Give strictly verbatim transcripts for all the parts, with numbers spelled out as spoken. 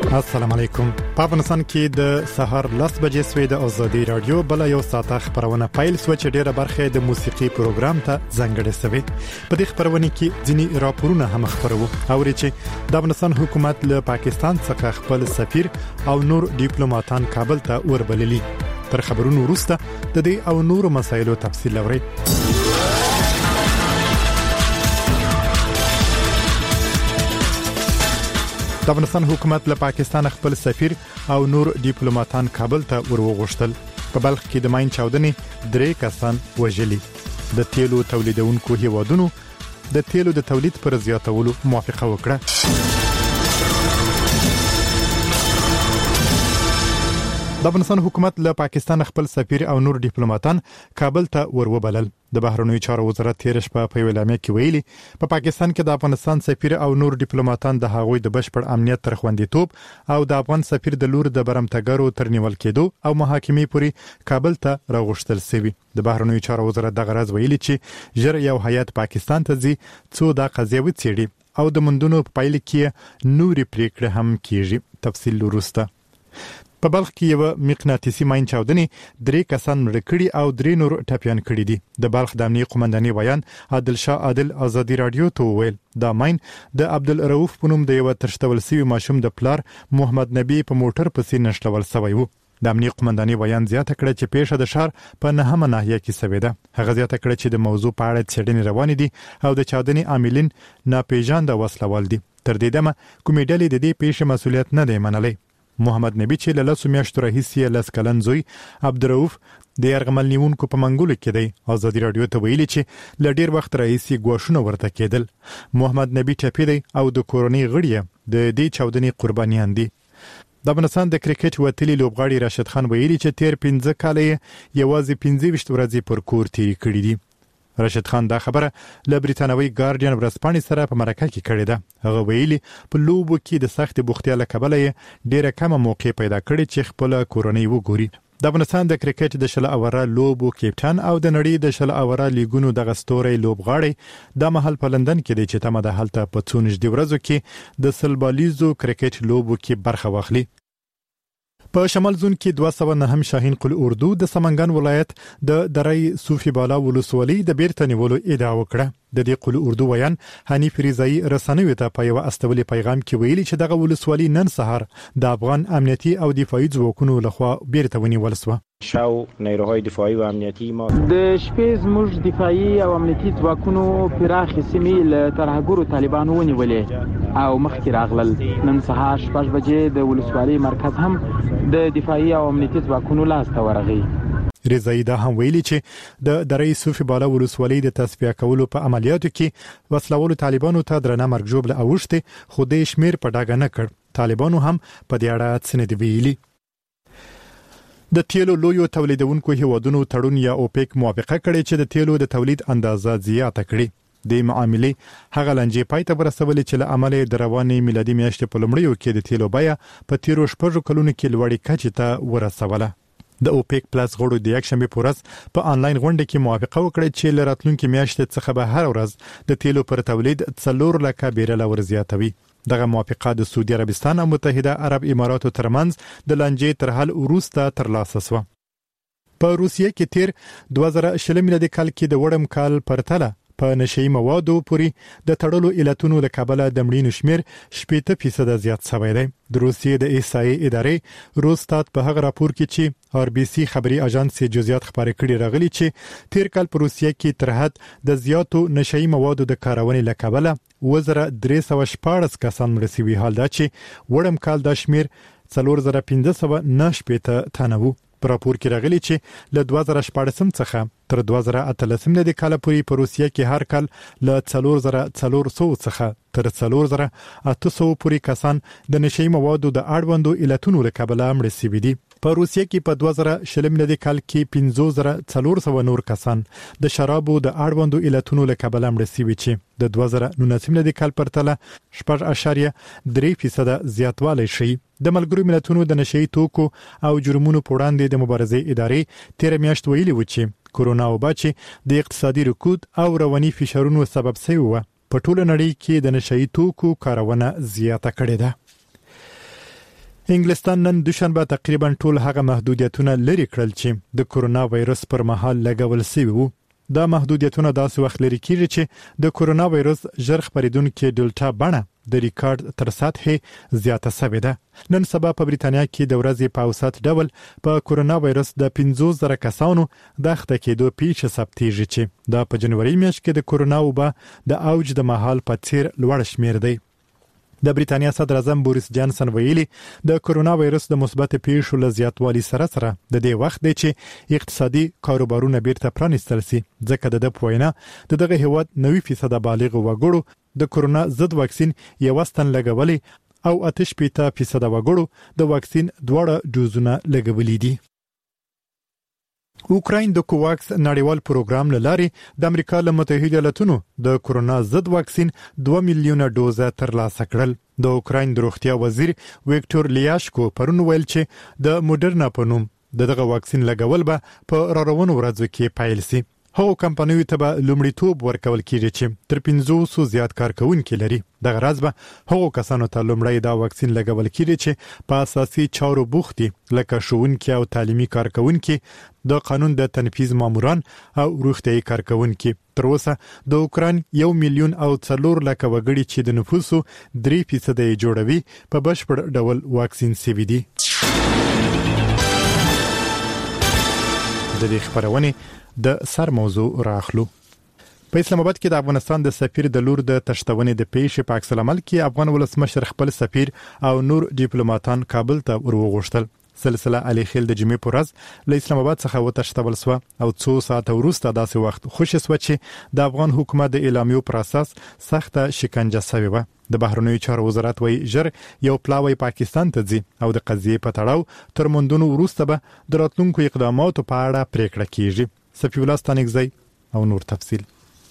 السلام علیکم. په افغانستان کې د سحر لس بجې سوي د ازادي رادیو بل یو ساعته خبرونه پیل سو چې ډیره برخه د موسیقي پروګرام ته ځانګړې سوي. په دې خبرونه کې ځینی راپورونه هم خبرو او چې د افغانستان حکومت له پاکستان څخه خپل سفیر او نور ډیپلوماټان کابل ته وربللي. تر خبرونو وروسته د دې او نور مسایلو تفصیل لوري. د افغانستان حکومت له پاکستان خپل سفیر او نور ډیپلوماټان کابل ته ورغوښتل. په بلخ کې د ماین چاودنې درې کسان وژلي. د تیلو تولیدونکو هیوادونو د تیلو د تولید پر زیاتولو موافقه وکړه. د افغانستان حکومت له پاکستان خپل سفیر او نور ډیپلوماټان کابل ته وروبلل. د بهرنیو چارو وزارت تیر شپه په ویلامه کې ویلي په پاکستان کې د افغانستان سفیر او نور ډیپلوماټان د هغوی د بشپړ امنیت تر خوندیتوب او د افغان سفیر د لور د برمتګرو تر نیول کېدو او محاکمې پورې کابل ته راغوښتل شوی. د بهرنیو چارو وزارت د غرض ویلي چې ژر یو هیئت پاکستان ته ځي څو د قضیه وڅېړي او د مندونو په پایله کې نوري پریکړه هم کیږي. تفصیل وروسته. په بلخ کې یو مقناطیسي ماین چاودنې درې کسان مړ کړي او درې نور ټپيان کړي دي. د بلخ د امنیه قومندانۍ ویان عادل شاه عادل ازادي رادیو ته ویل دا ماین د عبدالرؤف په نوم د یو ترشتول سوي ماشوم د پلار محمد نبی په موټر پسې نشلول شوی و. د امنیه قومندانۍ ویان زیاته کړه چې پیښه د شهر په نهمه ناحیه کې شوې ده. هغه زیاته کړه چې د موضوع په اړه څېړنې روانې دي او د چاودنې عاملین ناپېژانده وسلوال دي. تر دې دمه کومې ډلې د دې پیښې مسؤلیت نه دی منلی. محمد نبی چې له لسو میاشتو راهیسې لس کلن زوی عبدالرؤف د یرغمل نیونکو په منګولو کې دی. ازادي رادیو ته ویلي چې له ډیر وخت راهیسې ګواښونه ورته کېدل. محمد نبی ټپي دی او د کورنۍ غړي د دې چاودنې قربانیان دي. د افغانستان د کرکټ وتلی لوبغاړي راشد خان ویلي چې تیر پنځه کال یې یوازې پنځه ویشت ورځې پر کور تیری کړي دي. راشد خان دا خبره له بریتانوي ګارډین ورځپاڼې سره په مرکه کې کړې ده. هغه ویلي په لوبو کې د سخت بوختیا له کبله ډیره کمه موقع پیدا کړې چې خپل کورنۍ وګوري. د افغانستان د کرکټ د شل اوره لوبو کیپټن او د نړۍ د شل اوره لیګونو د غستوري لوبغاړي د محل په لندن کې د چتمه د حالت په څو نږدې ورځو کې د سلبالیزو کرکټ لوبو کې برخه واخلي. په شمال زون کې دوه سوه نهم شاهین قل اردو د سمنګان ولایت د درای صوفي بالا ولسوالۍ د بیرته نیولو ادعا وکړه. د دې قل اردو ویان حنیف رضایی رسنوي ته په یو استولي پیغام کې ویلي چې دغه ولسوالۍ نن سهار د افغان امنیتي او دفاعي ځواکونو لخوا بیرته ونیول شوه. شاو نیروهای دفاعی و امنیتی ما د شپې زموږ دفاعي او امنیتي ځواکونو پراخې سیمې له ترهګرو طالبانو ونیولې او مخکې راغلل. نن سهار شپږ بجې د ولسوالۍ مرکز هم د دفاعي او امنیتي ځواکونو لاس ته ورغی. رضایی دا هم ویلي چې د درې صوفي بالا ولسوالۍ د تصفیه کولو په عملیاتو کې وسلوالو طالبانو ته درنه مرګ ژوبله اوښتې خو د شمیر په ډاګه نه کړ. طالبانو هم په دې اړه څه نه دی ویلي. د تیلو لویو تولیدونکو هیوادونو تړون یا اوپیک موافقه کړې چې د تیلو د تولید اندازه زیاته کړي. د معاملې هغه لنجې پای ته ورسولې چې له امله د روانې میلادي میاشتې په لومړیو کې د تیلو بیه په تیرو شپږو کلونو کې لوړې کچې ته ورسوله. د اوپیک پلس غړو د یک شنبه پورس په آنلاین غونډه کې موافقه وکړه چې له راتلونکي میاشتې څخه به هر ورځ د تیلو پر تولید څلور لکه بیرله ورزیاتوي. دغه موافقه د سعودي عربستان او متحده عرب اماراتو ترمنځ د لنجې تر حل وروسته ترلاسه شوه. په روسیې کې تیر دوه زره شل میلادي کال کې د وړم کال پرتله په نشئی موادو پورې د تړلو علتونو له کبله د مړینو شمیر شپږ فیصد زیات شوی دی. د روسیې د ایسای ادارې روستات په هغه راپور کې چې آر بي سي خبري اژانس جزئیات خبري کړي راغلي چې تیر کال په روسیې کې تر حد د زیاتو نشئی موادو د کارونې له کبله وزره درې سوه شپاړس کسان مړه شوي. حال دا چې وړم کال د شمیر څلور زره پنځه سوه نه شپېته تنه وو. په راپور کې راغلي چې له دوه زره شپاړسم څخه تر دوه زره اتلسم د کال پورې په روسیې کې هر کال له څلور زره څلور سوه څخه تر څلور زره اته سوه پورې کسان د نشئی موادو د اړوندو علتونو له کبله مړه شوي دي. په روسیې کې په دوه زره شل میلادي کال کې پنځه زره څلور سوه نور کسان د شرابو د اړوندو علتونو له کبله مړه شوي چې د دوه زره نولسم میلادي کال پرتله شپږ اعشاریه درې فیصد زیاتوالی شي. د ملګرو ملتونو د نشئی توکو او جرمونو په وړاندې د مبارزې ادارې تیر میاشت ویلي و چې کورونا وبا چې د اقتصادي رکود او رواني فشارونو سبب شوی و په ټوله نړۍ کې د نشئی توکو کارونه زیاته کړې ده. انګلستان نن دوشنبه تقریبا ټول هغه محدودیتونه لري کړل چې د کورونا وایرس پر مهال لګول شوی وو. دا محدودیتونه داسې وخت لري کیږي چې د کورونا وایرس ژر خپریدونکو ډیلټا بڼه د ریکارډ تر سطحې زیاته شوې ده. نن سبا په بریتانیا کې د ورځې په اوسط ډول په کورونا وایرس د پنځوس زره کسانو د اخته کېدو پیښه ثبتېږي چې دا په جنوري میاشت کې د کورونا وبا د اوج د مهال په څیر لوړ شمیر دی. د بریتانیا صدر اعظم بوریس جانسن ویلي د کورونا وایرس د مثبت پیښو له زیاتوالي سره سره د دې وخت دی چې اقتصادي کاروبارونه بیرته پرانیستل شي، ځکه د د پوینه د دغه هیواد نوي فیصد بالغ وګړو د کورونا ضد واکسین یو ستن لګولي او اتش پیته فیصد وګړو د واکسین دواړه ډوزونه لګولي دي. اوکراین د کوواکس نړیوال پروګرام لارې د امریکا له متحده ایالاتونو د کورونا ضد واکسین دوه میلیونه ډوزه ترلاسه کړل. د اوکراین د روغتیا وزیر ویکټور لیاشکو پرون ویل چې د موډرنا په نوم دغه واکسین لګول به په راروانو ورځو کې پیل شي. هغو کمپنیو ته به لومړیتوب ورکول کیږي چې تر پنځوس زیات کارکونکي لري. دغه راز به هغو کسانو ته لومړی دا واکسین لګول کیږي چې په اساسي چارو بوخت دي، لکه ښوونکي او تعلیمي کارکونکي، د قانون د تنفيذ ماموران او روغتيایي کارکونکي. تر اوسه د اوکراین یو میلیون او څلور لک وګړي چې د نفوسو درې فیصد یې جوړوي په بشپړ ډول واکسین شوي دي. د دې خبرونه د سر موضوع راخلو. په اسلام آباد کې د افغانستان د سفیر د لور د تشتونې د پیښې په عکس العمل کې افغان ولسمشر خپل سفیر او نور ډیپلوماټان کابل ته ورغوښتل. سلسله علي خیل د جمعې پر ورځ له اسلام آباد څخه وتښتول سو او څو ساعت وروسته داسې وخت خوشی سو چې د افغان حکومت د اعلامیو پر اساس سخته شکنجه شوی و. د بهرنیو چارو وزارت وایي ژر یو پلاوی پاکستان ته ځي او د قضیې په تړاو تر موندونو وروسته به د راتلونکو اقداماتو په اړه پریکړه کیږي. صفی الله ستانکزی او نور تفصیل.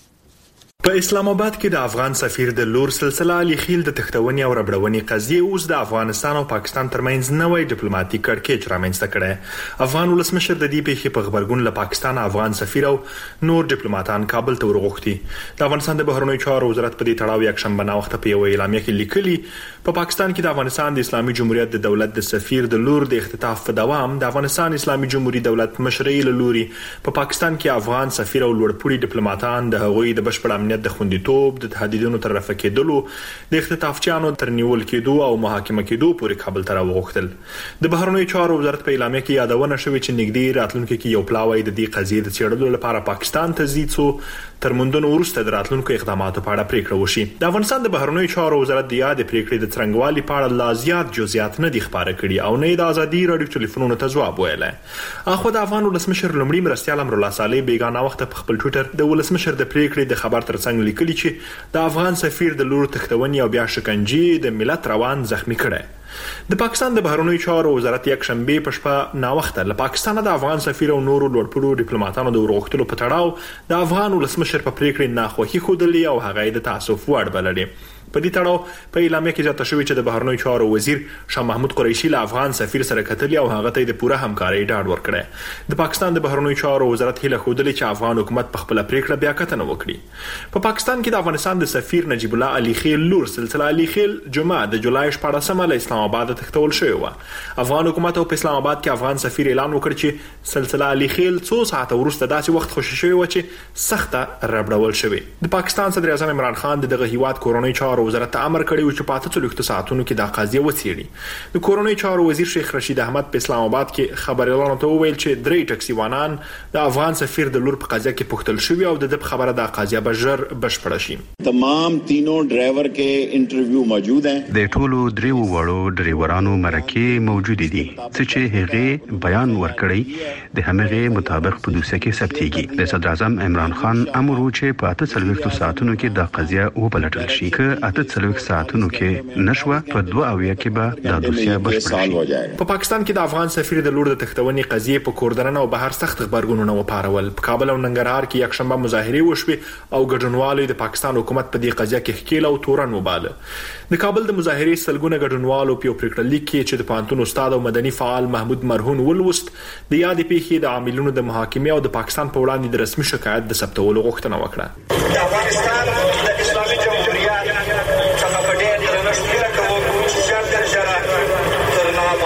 په اسلام آباد کې د افغان سفیر د لور سلسله علي خیل د تختونې او ربړونې قضیه اوس د افغانستان او پاکستان ترمنځ نوې ډیپلوماټیک کړکېچ رامنځته کړي. افغان ولسمشر د دې پیښې په خبرګون له پاکستان افغان سفیر او نور ډیپلوماټان کابل ته ورغوښتي. د افغانستان د بهرنیو چارو وزارت په دې تړاو یک شنبه نا وخت په یو اعلامیه کې لیکلي په پاکستان کې د افغانستان د اسلامي جمهوریت د دولت د سفیر د لور د اختطاف په دوام د افغانستان اسلامي جمهوریت دولت مشرعي لوري په پاکستان کې افغان سفیر او لوړپوړي ډیپلوماټان د هغوی د بشپړ امنیت د خوندیتوب د تهدیدونو تر رفع کېدلو د اختطافچیانو تر نیول کېدو او محاکمه کېدو پورې کابل ته راوغوښتل. د بهرنیو چارو وزارت په اعلامیه کې یادونه شوې چې نږدې راتلونکو کې یو پلاوی د دې قضیې د څېړلو لپاره پاکستان ته ځي څو تر موندونو وروسته د راتلونکو اقداماتو په اړه پریکړه وشي. د افغانستان د بهرنیو چارو وزارت د یاد پریکړې د څرنګوالي په اړه لا زیات جزئیات نه دي خبره کړي او نه د ازادي رادیو ټلیفونونو ته ځواب ویلی. اخو د افغان ولسمشر لومړي مرستیال امرالله صالح بیګانه وخت په خپل ټویټر د ولسمشر د پریکړې د خبر ترڅنګ لیکلي چې د افغان سفیر د لور تختونې او بیا شکنجې د ملت روان زخمی کړي. د پاکستان د بهرنیو چارو وزارت یک شنبه په شپه نا وخت له پاکستان د افغان سفیر او نورو لوړپوړو ډیپلوماټانو د ورغښتلو په تړاو د افغان ولسمشر په پریکړې ناخوښي خوده او هغه د تاسف وړ بللي. په دې تړاو په اعلامیه کې ځاته شوی چې د بهرنیو چارو وزیر شاه محمود قریشي له افغان سفیر سره کتلی او هغه ته د پوره همکارۍ ډاډ ورکړی. د پاکستان د بهرنیو چارو وزارت هیله خوده چې افغان حکومت په خپل پریکړه بیا کتنه وکړي. په پاکستان کې د افغانستان د سفیر نجیب الله علي خیل لور سلسله علي خیل جمعه د جولای شپاړسمه له اسلام آباد تختول شوی و. افغان حکومت په اسلام آباد کې افغان سفیر اعلان وکړ چې سلسله علي خیل څو ساعت وروسته داسې وخت خوشی شوی و چې سخته ربړول شوی. د پاکستان صدر اعظم عمران خان دغه هیواد کورونی چارو وزارت ته امر کړی و چې په اته څلوېښتو ساعتونو کې د قضیه وڅېړي. د کورونی چارو وزیر شیخ رشید احمد په اسلام آباد کې خبريالانو ته وویل چې درې ټکسیوانان د افغان سفیر د لور په قضیه کې پوښتل شوی او د دې خبره د قضیه به ژر بشپړه شي. تمام تینوں ډرایور کې انټرویو موجود ہیں. د ټولو دریو وړو ډرایورانو مرکه موجود دي چې هغه بیان ورکړي د همغه مطابق په دوسیه کې ثبتېږي. د صدر اعظم عمران خان امر و چې په اته څلوېښتو ساعتونو کې د قضیه وبلټل شي. که اته څلوېښت ساعتونو کې نشوه په دوه اویا کې به د دوسیه بشپړه شي. په پاکستان کې د افغان سفیر د لور د تختونې قضیه په کوردنن او بهر سخت خبرګونونه وپارول. په کابل او ننګرهار کې یک شنبه مظاهره وشوه او ګډونوالو د پاکستان حکومت په دې قضیه کې ښکیل او تورن وباله. د کابل د مظاهره سلګونه ګډونوالو په پریکړه لیک کې چې د پانتون استاد او مدني فعال محمود مرهون ولوست د یاد پیښې د عاملونو د محاکمې او د پاکستان په وړاندې د رسمي شکایت د ثبتولو غوښتنه وکړه. د افغانستان د اسلامي جمهوریت څخه په ډېر درنښت کوم چې څنګه تر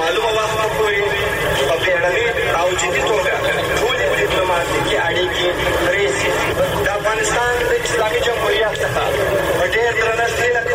نړۍ کې درې سیمې د افغانستان د اسلامي جمهوریت څخه په ډېر درنښت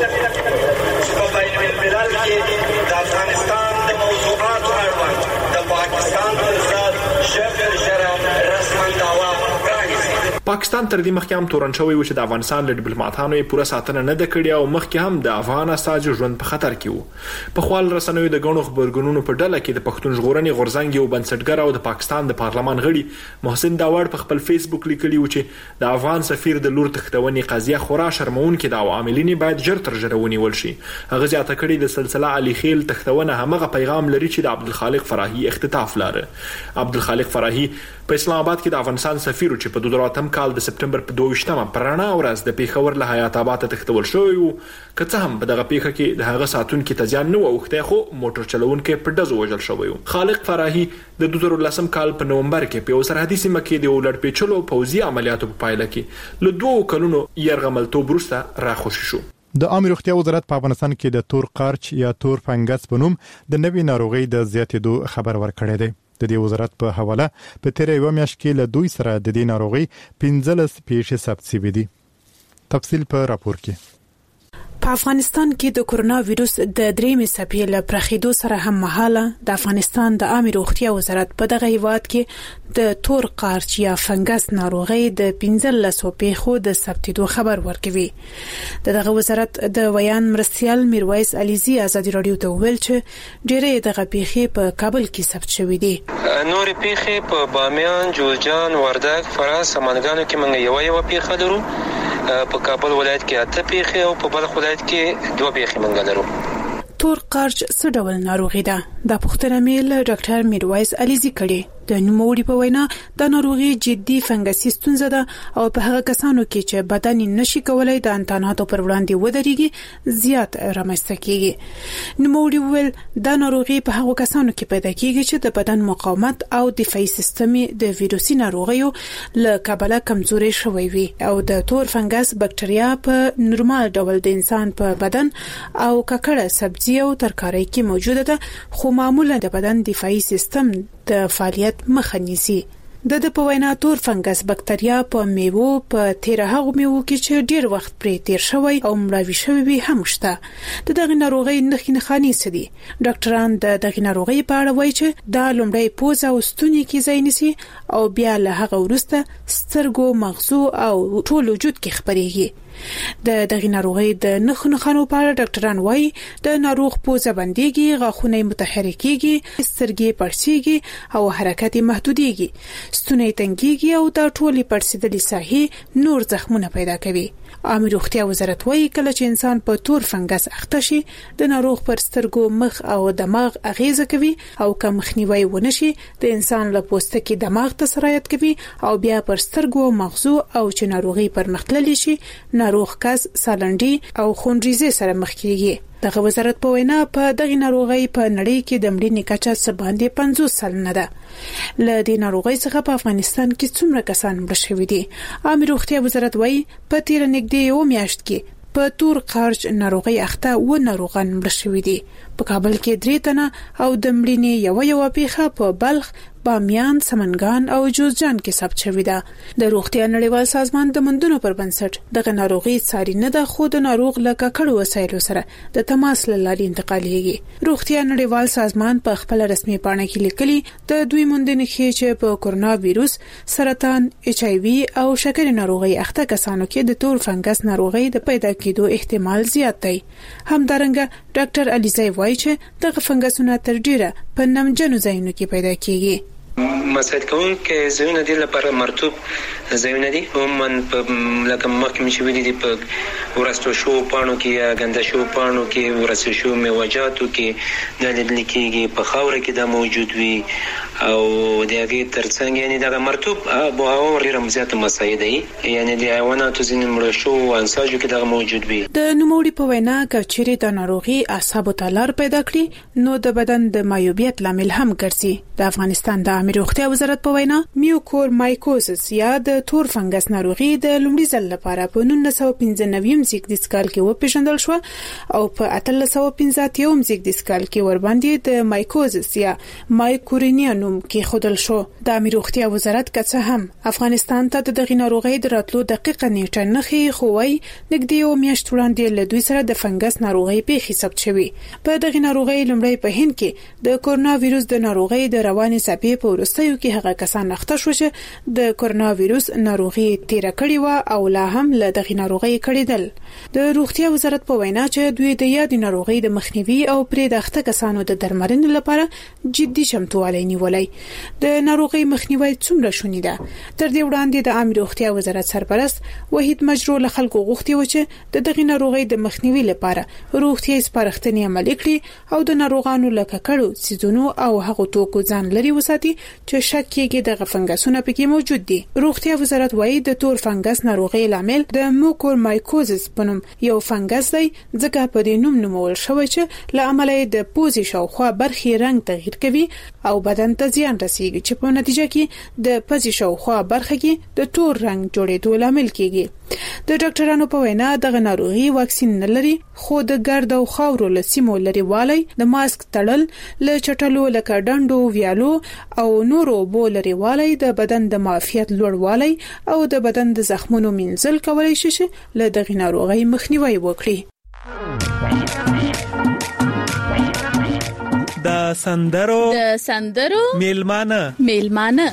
چې په بین الملل کې د افغانستان د موضوعاتو اړوند د پاکستان پر ضد ژر تر ژره رسما دعوا پرانیزي. پاکستان تر دې مخکې هم تورن شوی و چې د افغانستان له ډیپلوماټانو یې پوره ساتنه نه ده کړې او مخکې هم د افغان استازو ژوند په خطر کې و. په خپل رسنیو د غنو خبرګونونو په ډله کې د پښتون ژغورنې غورځنګ یو بنسټګر او د پاکستان د پارلمان غړي محسن داوړ په خپل فیسبوک لیکلی و چې د افغان سفیر د لور تختونې قضیه خورا شرمونکې ده او عاملین باید ژر تر ژره ونیول شي. هغه زیاته کړې د سلسله علي خیل تختونه همغه پیغام لري چې د عبدالخالق فراهي اختطاف لاره. عبدالخالق فراهي په اسلام آباد کې د افغانستان سفیر چې په دوه زره کال د سپټمبر په دوه ویشتمه پرانا ورځ د پیښور له حیات آباد ته تختول شوی وو. که څه هم په دغه پیښه کې د هغه ساتونکو ته ځان نه ووخته خو موټر چلوونکو په ډزو وژل شوی وو. خالق فراهي د دوه زره لسم کال په نومبر کې په سرحدي سیمه کې د ولړ پیچلو پوځي عملیاتو په پایله کې له دوه کلونو يرغملتوب وروسته راخوشي شو. د عامه روغتیا وزارت په افغانستان کې د تور قارچ یا تور فنګس په نوم د نوې ناروغي د زیاتېدو خبر ورکړی دی. د دې وزارت په حواله په تیر یو میاشت کې له دوی سره د دې ناروغي پنځلس پیښې ثبت شوې دي. تفصیل په راپور کې. په افغانستان کې د کورونا وایروس د درېمې څپې له پراخېدو سره هم مهاله د افغانستان د عامه روغتیا وزارت په دغه هیواد کې د تور قارچ یا فنګس ناروغي د پنځلس پیښو د ثبتېدو خبر ورکوي. د دغه وزارت د ویان مرستیال میرویس علیزي ازادي رادیو ته ویل چې ډېرې دغه پیښې په کابل کې ثبت شوې دي. نور پیښې په بامیان، جوزجان، وردګ، فراه، سمنګانو کې موږ یو یو پیښه لرو. په کابل ولایت کې اته پیښې او په بلخ ولایت کې دوه پیښې موږ لرو. تور قارچ څه ډول ناروغي ده؟ د پوښتنه مې له ډاکټر میرویس علیزي کړې. د نوموړي په وینا د ناروغي جدي فنګسي ستونزه ده او په هغه کسانو کې چې بدن نشي کولای د انتاناتو پر وړاندې ودرېږي زیات رامنځته کیږي. نوموړي ویل د ناروغي په هغه کسانو کې پیدا کیږي چې د بدن مقاومت او دفاعي سیستم د ویروسي ناروغیو له کبله کمزوري شوی وي او د تور فنګس بکټریا په نورمال ډول د انسان په بدن او ککړه سبزي او ترکاري کې موجوده ده خو معمولا د بدن دفاعي سیستم د فعالیت مخه نیسي. د د په وینا تور فنګس بکټریا په میوو په تیر هغه میوو کې چې ډیر وخت پرې تیر شوی او مړاوي شوی هم شته. د دغه ناروغي نښې نښانې څه دي؟ ډاکټران د دغه ناروغي په اړه وایي چې دا لومړی پوزه او ستوني کې ځای نیسي او بیا له هغه وروسته سترګو، مغزو او ټول وجود کې خپرېږي. د دغه ناروغي د نښو نښانو په اړه ډاکټران وایي د ناروغ پوزه بندېږي، غاښونه متحرکېږي، سترګې پړسېږي او حرکت محدودېږي، ستونی تنګېږي او دا ټولې پړسېدلې ساحې نور زخمونه پیدا کوي. عامه روغتیا وزارت وایي کله چې انسان په تور فنګس اخته شي د ناروغ پر سترګو، مخ او دماغ اغیزه کوي او که مخنیوي ونشي د انسان له پوستکي دماغ ته سرایت کوي او بیا پر سترګو، مغزو او چې ناروغي پرمختللی شي ناروغ کس سالنډي او خونریزي سره مخ کیږي. دغه وزارت په وینا په دغه ناروغي په نړۍ کې د مړینې کچه څه باندې پنځوس سلنه ده. له دې ناروغي څخه په افغانستان کې څومره کسان مړه شوي دي؟ عامه روغتیا وزارت وایي په تیر نږدې یو میاشت کې په تور قارچ ناروغي اخته و ناروغان مړه شوي دي. په کابل کې درې تنه او د مړینې یو یو پیښه په بلخ، بامیان، سمنګان او جوزجان کې ثبت شوې ده. د روغتیا نړیوال سازمان د مندونو پر بنسټ دغه ناروغي څاري نه ده خو د ناروغ له ککړو وسایلو سره د تماس له لارې انتقالېږي. روغتیا نړیوال سازمان په خپل رسمي پاڼه کې لیکلي د دوی موندنې ښيي چې په کورونا وایروس، سرطان، ایچ آی وي او شکرې ناروغي اخته کسانو کې د تور فنګس ناروغي د پیدا کېدو احتمال زیات دی. همدارنګه ډاکټر علیزي وایي چې دغه فنګسونه تر ډیره په نمجنو ځایونو کې پیدا کیږي. مساعد کوونکې ځایونه دي لپاره مرطوب ځایونه دي. عموما په لکه مخکې مې ویلي دي په ورستو شو پاڼو کې یا ګنده شو پاڼو کې، ورستو شو میوجاتو کې دا لیدل کېږي، په خاوره کې دا موجود وي او د هغې ترڅنګ یعنې دغه مرطوب آب و هوا ډېره زیاته مساعد دي، یعنې د حیواناتو ځینې مړه شو انساجو کې دغه موجود وي. د نوموړي په وینا که چیرې د ناروغي اعصابو ته لار پیدا کړي نو د بدن د مایوبیت لامل هم ګرځي. د افغانستان د عامه روغتیا وزارت په وینا میوکور مایکوزس یا د تور فنګس ناروغي د لومړي ځل لپاره په نولس سوه پنځه نوي زیږدیز کال کې وپېژندل شو او په اتلس سوه پنځه اتیا زیږدیز کال کې ورباندې د مایکوزس یا مایکورینیا نوم کې خودل شو. د امیر روغتیا وزارت کڅه هم افغانستان ته د دغې ناروغۍ د راتلو دقیقه نیټه نخي خوي نګدي او میاشت وړاندې له دوی سره د فنګس ناروغۍ پیښې ثبت شوې. په دغې ناروغۍ لومړی په هند کې د کورونا وایروس د ناروغۍ د رواني څپې په وروستیو کې هغه کسان اخته شو چې د کورونا وایروس ناروغي تیر کړی و او لا هم له دغې ناروغۍ کړیدل. د روغتیا وزارت په وینا چې دوی د یاد ناروغۍ د مخنیوي او پرې د اخته کسانو د درملنې لپاره جدي شمتووالی نیولای. د ناروغۍ مخنیوي څومره شونې ده؟ تر دې وړاندې د عامه روغتیا وزارت سرپرست وحید مجرو له خلکو غوښتي و چې د دغې ناروغۍ د مخنیوي لپاره روغتیايي سپارښتنې عملي کړي او د ناروغانو له ککړو سيزونو او هغو توکو ځان لري وساتي چې شک کېږي د فنګسونو پکې موجود دي. روغتیا وزارت وايي د تور فنګس ناروغۍ لامل د موکومایکوزس په نوم یو فنګس دی، ځکه په دې نوم نومول شوی چې له امله د پوزې شاوخوا برخې رنګ تغییر کوي او بدن ته زیان رسیږي چې په نتیجه کې د پوزې شاوخوا برخه کې د تور رنګ جوړېدو لامل کېږي. د ډاکټرانو په وینا دغه ناروغي واکسین نه لري، خو د ګرد او خاورو له سیمو لري والی، د ماسک تړل، له چټلو لکه ډنډو، ویالو او نورو بو لري والی، د بدن د معافیت لوړوالی او د بدن د زخمونو مینځل کولای شي چې له دغه ناروغي مخنیوي وکړي. د سندرو د سندرو میلمانه میلمانه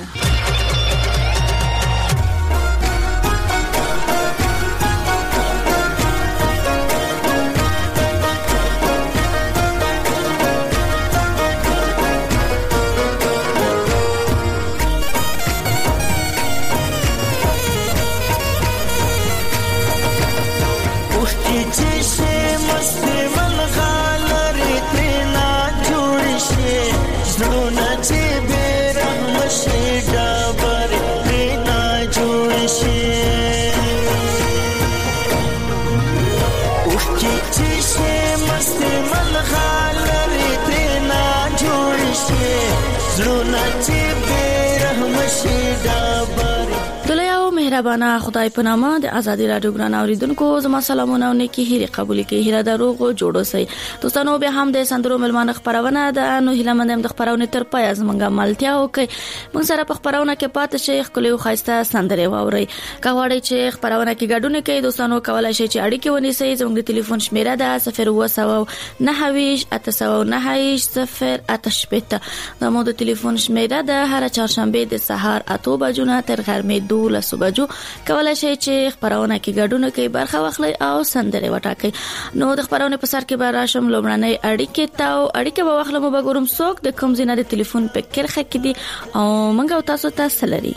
مهربانه خدای په نامه د ازادي رادیو ګران اوریدونکو زما سلامونه او نیکی هیره قبول کړئ. هیره دروغ جوړو سي دوستانو به هم د سندرو ملمانه خبرونه د نو هیله مندم د خبرونه تر پای از منګه ملتیا وکي. موږ سره په خبرونه کې پات شیخ کلیو خاصه سندره واوري. کاوړی چې خبرونه کې ګډونه کوي دوستانو کولای شي چې اړیکه ونیسئ. زموږ ټلیفون شمیره ده صفر و سبعة نه ویش اته نه صفر اته شپږ. زموږ د ټلیفون شمیره ده هر چهارشنبه د سهار اته بجو نه تر غرمې دوه صبح کولای شي چې خبرونه کې ګډون کوي برخه واخلي او سندره وټاکي. نو د خبرونه په سر کې به راشم لومړنۍ اړیکه تاو اړیکه به واخلم به ګورم څوک د کوم ځای نه د ټلیفون په کرخه کې دي او منګه تاسو ته سلري.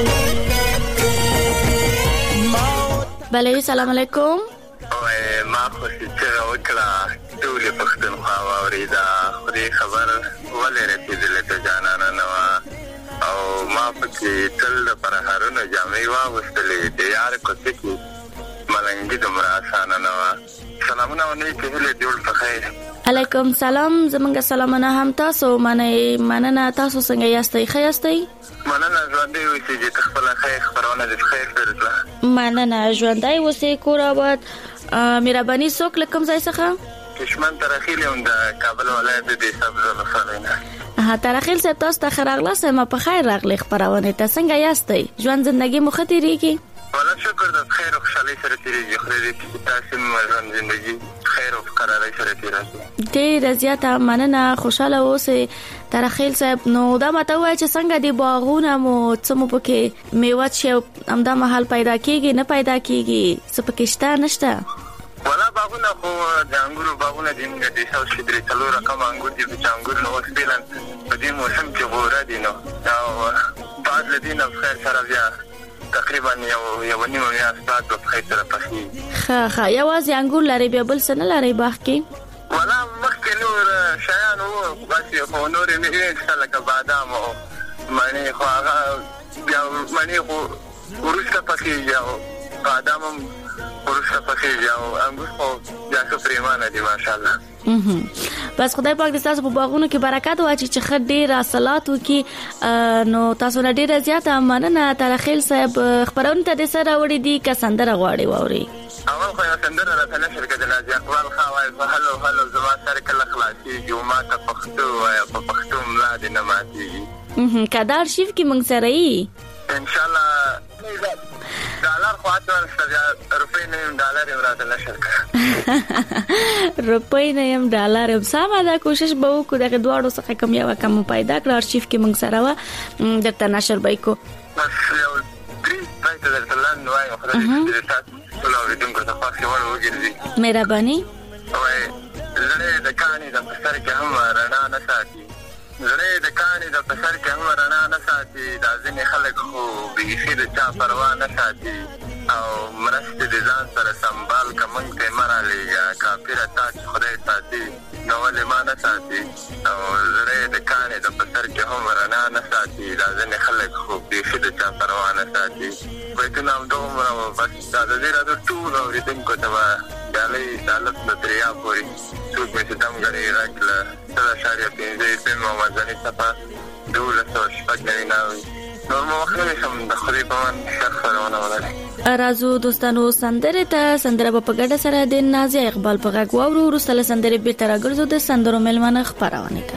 بله سلام علیکم. ما خوشی چې وکړه ټول پښتونخوا واوریدا خوري خبر ولې رسیدلې ته جانانه نو او ما پکې تل د پرهارونو جامې واغوستلې د یار کوڅې کې ملنګي د مراسانه نو سلامونه ونی کې له جوړ په خیر. علیکم سلام. زمونږ سلامونه هم تاسو مننه مننه تاسو څنګه یاستئ؟ ښه یاستئ؟ مننه ژوندۍ اوسئ چې خپل خیر خبرونه د خیر درځه. مننه ژوندۍ اوسئ. کور آباد. مهرباني څوک له کوم ځای څخه؟ کشمن ترخیل یم د کابل ولایت د سبزه لفرینه. ها ترخیل صاحب تاسو ته خراغله سم په خیر راغلی خبرونه ته څنګه یاستئ؟ ژوند زندگی مو ختیریږي؟ ولا شکر د خیر او خوشحالي سره تیریږي. خو دې تاسو مې زندگی خیر او قرارای سره تیریږي. ډېر زیاته مننه خوشاله اوسئ ترخیل صاحب. نو دا ماته وای چې څنګه دی باغونه مو څمو پکې میوه چې همدا محل پیدا کیږي نه پیدا کیږي څه پکې شته نشته؟ ولا باغونه خو د انګورو باغونه دي موږ د څو شي درې څلور رقم انګور دي چې انګور نو وسپیلن په دې موسم کې غوړه دي نو او بعد لدينا بخير سره بیا تقریبا یو یو نیمه میاشت بعد په خیر سره پخې. ښه ښه یوازې انګور لري بیا بل څه نه لري باغ کې؟ ولا مخکې نور شیان وو بس خو نور یې نه انشاءالله که بادام او مڼې خو هغه بیا مڼې خو وروسته پخېږي او بادام هم وروسته پخېږي او انګور خو بیا ښه پرېمانه دي ماشاءالله. بس خدای پاک دې تاسو په باغونو کې برکت واچي چې ښه ډېر حاصلات وکړي. نو تاسو نه ډېره زیاته مننه ترخیل صاحب. خبرونه ته دې سره وړي دي که سندره غواړي واوري؟ اول خو یو سندره راته نشر کړه د نازي اقبال خان وایي په هلو هلو زما سره کله خلاصېږي او ما ته پښتو وایه په پښتو ملا دې نه ماتېږي. کدا ارشیف کې موږ سره یې ان شاء الله ډالر خواته روپۍ نه ډالر راځي نشر روپۍ نه يم ډالر هم سم دا کوشش به وکړو دغه دواړو څخه کم یو کم پیدا کړ ارشیف کې موږ سره و درته نشر به کو بس یو درې پاتې درته لاندې وای خدای دې تاسو ټول اوریدونکو ته خاصه وړ وګرځي مهرباني وای زړه د کاني د پسر کې هم رڼا نه ساتي زړه د کاني د پسر کې هم رڼا نه ساتي دا ځینې خلک خو بيخي د چا پروا نه ساتي او مرسته د ځان سره سنبال کوم ته مرالېږي کافر تا چې خدای ساتي نو ولې ما نه ساتي او زړه د کاني د پسر کې هم رڼا نه ساتي دا ځینې خلک خو بيخي د چا پروا نه ساتي وایته نو دومره بس دا د دې راځو ټول اوریدونکو ته ډالۍ دالت د دریا پوری څوک مې چې دم غړي راکله دا شاریا پینځه په موازنه صفه دوله څو شپږ نه وي نو مو خلک هم د خوري په من شرف ورونه ولري رازو دوستانو سندره ته سندره په ګډه سره د نازیه اقبال په غږ واورو ورسره سندره به تر راګرځو د سندرو ملمنه خبرونه ته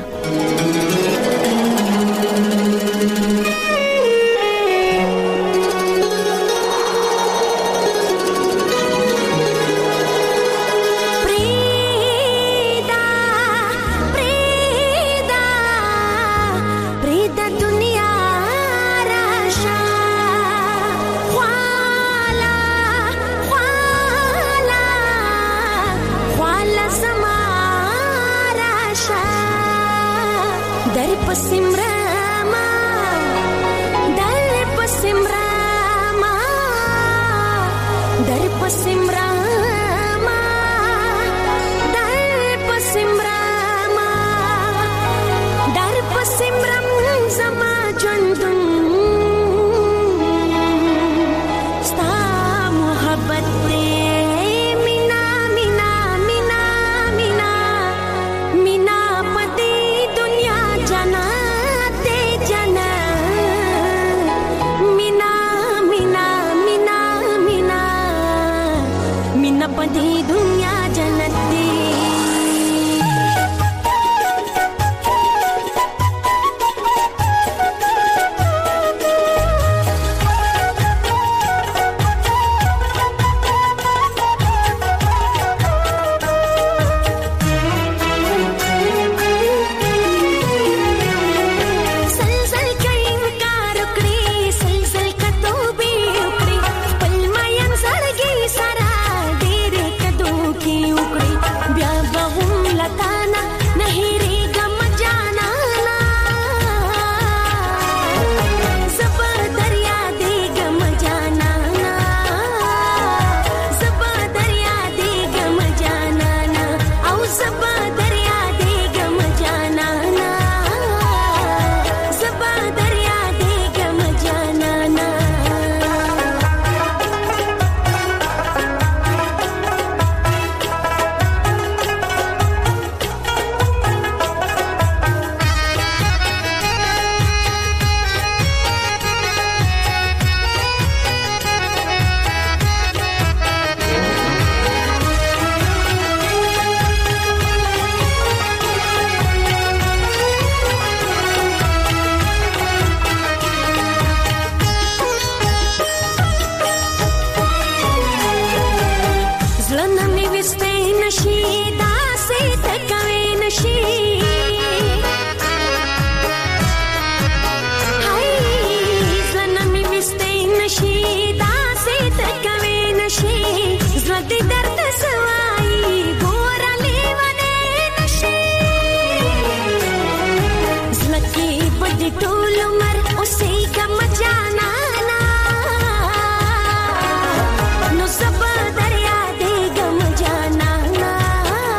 No sabadariya de gam jana na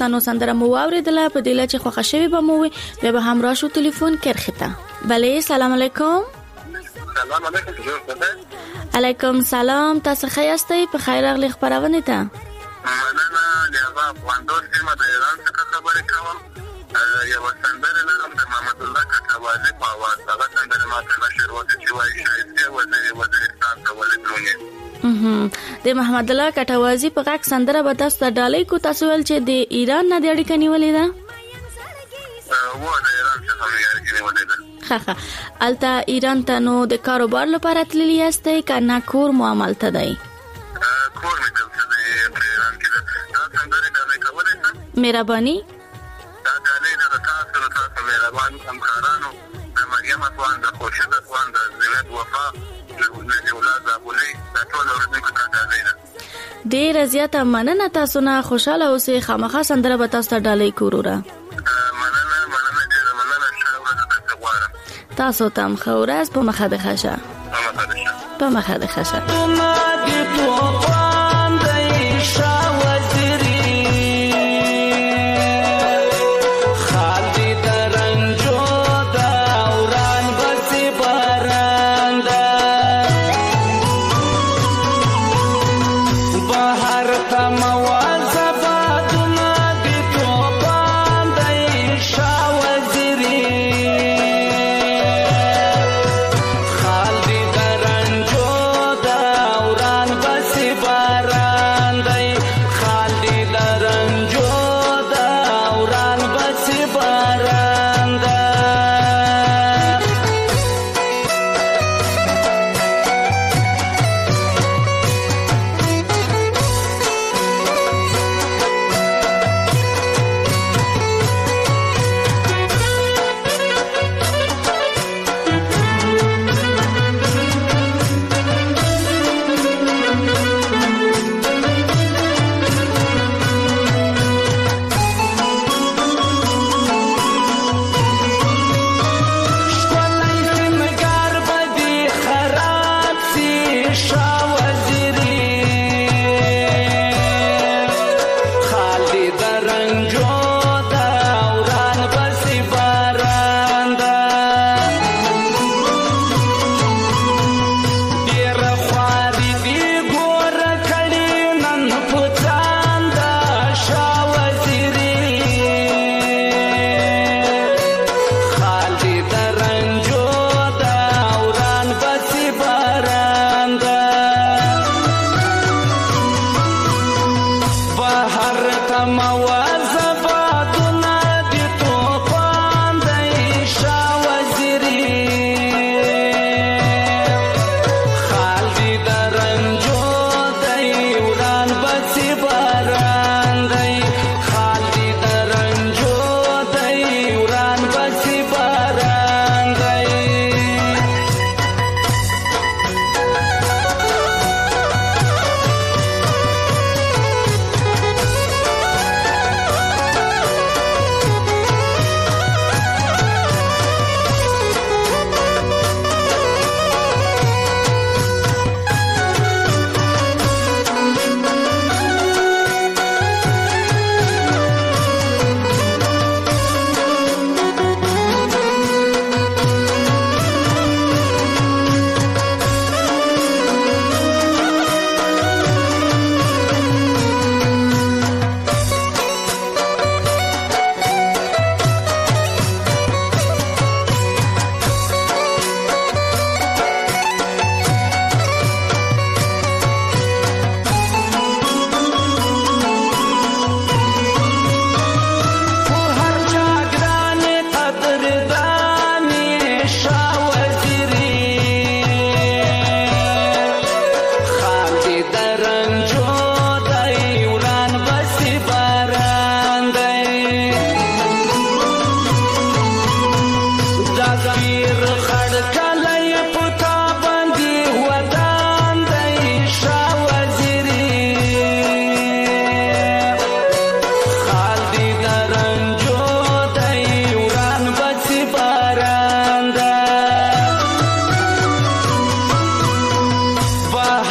پښتنو سندره مو واوریدله په دې لچ خوښه شوی به مو بیا به همراه شو ټلیفون کرخته. بله سلام علیکم. سلام علیکم. علیکم سلام. تاسو ښه یاستئ؟ په خیر راغلی خبرونه ته. مننه. یا افغاندوس سیمه د ایران څخه خبرې کوم. یو سندره لرم د محمد الله کټوازی په आवाज. هغه سندره ماته نشر وته چې وایي شایسته وزیر وزیرستان ته ولې د محمد الله کټوازی په غږ سندره به تاسو ته ډالۍ کو. تاسو ول چې د ایران نه د اړیکې نیولې ده؟ و د ایران څخه مې اړیکې نیولې ده. ښه ښه. الته ایران ته نو د کاروبار لپاره تللی یاستئ که نه کور مو عملته دی؟ کور مې دلته دی په ایران کې. دا سندرې ډالۍ کولی شم؟ مهرباني. دا ډالۍ د تاسو د تاسو مهربان همکارانو د مریم افغان، د خوشید افغان، د زینت وفا، د اولاد ابولي، د ټول اورېدونکو ته ډالۍ ده. ډېره زیاته مننه. تاسو نه خوشاله اوسئ. خامخا سندره به تاسو ته ډالۍ کوو. مننه مننه ډېره مننه. ښه ورځ درته غواړم. تاسو ته هم ښه ورځ. په مخه د ښه شه. په مخه د ښه شه.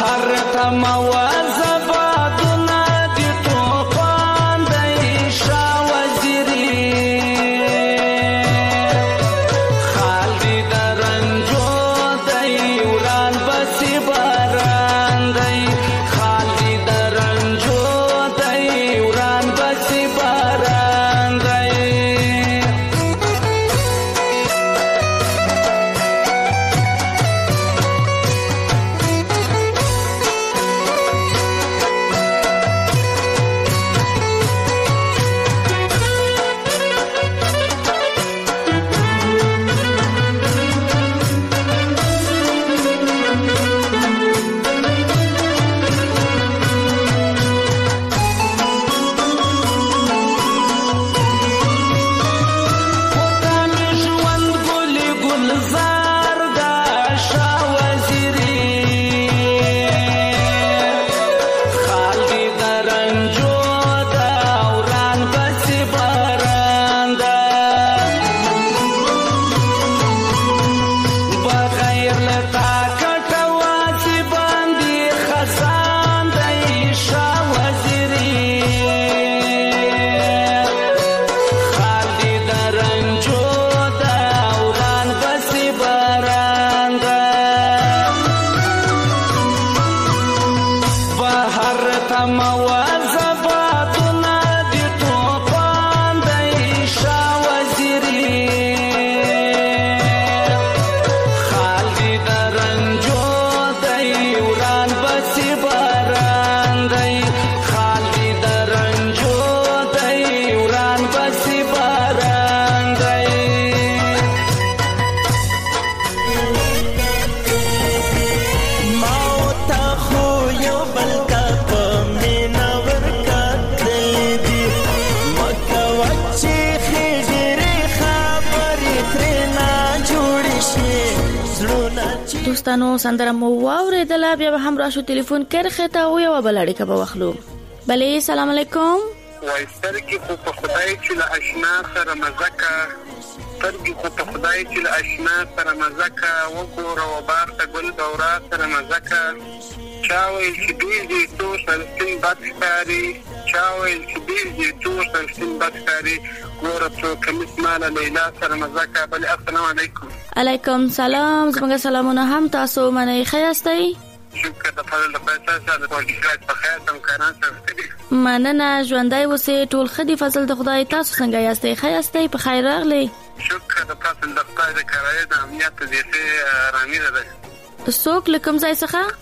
مواظباتنا دي توفان دي شا دوستانو سندره مو واوریدله، بیا به هم راشو تلیفون کرخه ته او یو بل اړیکه به واخلو. بله سلام علیکم. وای سترګې خو په خدای چې له اشنا سره مزکه سترګې خو په خدای چې له اشنا سره مزکه وګوره و باغ ته ګل دورا سره مزکه چا ویل چې بیزي تو سلسین بد ښکاري چا ویل چې بیزي تو سلسین بد ښکاري ګوره تو کمیس ماله لیلا سره مزکه. بله السلام علیکم. علیکم سلام. زموږ سلامونه هم تاسو منئ. ښه یاستئ؟ شکر د فضل د پیسې سره د ورګیات په خیر تم کاران سره مننه. ژوندۍ اوسئ. ټول ښه دي فضل د خدای. تاسو څنګه یاستئ؟ ښه یاستئ؟ په خیر راغلئ. شکر د فضل د خدای د کارای د امنیت د دې رامي ده. څوک له کوم ځای څخه؟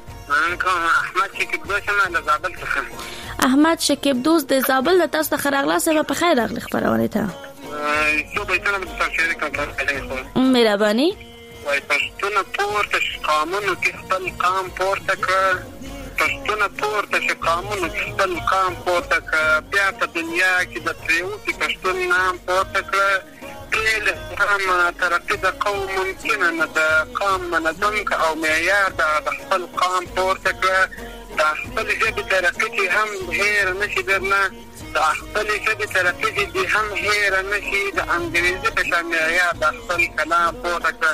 احمد شکیب دوست نه د زابل څخه. احمد شکیب دوست د زابل د تاسو ته خراغلا سره په خیر راغلی خبرونه ته. څو به څنګه د تفسیر کوم مهرباني. وای پښتون پورته قانونو کې خپل قام پورته کړ پښتون پورته قانونو کې خپل قام پورته کړ بیا په دنیا کې د پریوتی پښتون نام پورته کړ بل هم ترقی د قوم ممکنه نه د قام منظم او معیار د خپل قام پورته کړ د خپل ژبې ترقی هم هیر نشي درنه د خپل ژبې ترقی دي هم هیر نشي د انګریزي په شان معیار د خپل کلام پورته کړ.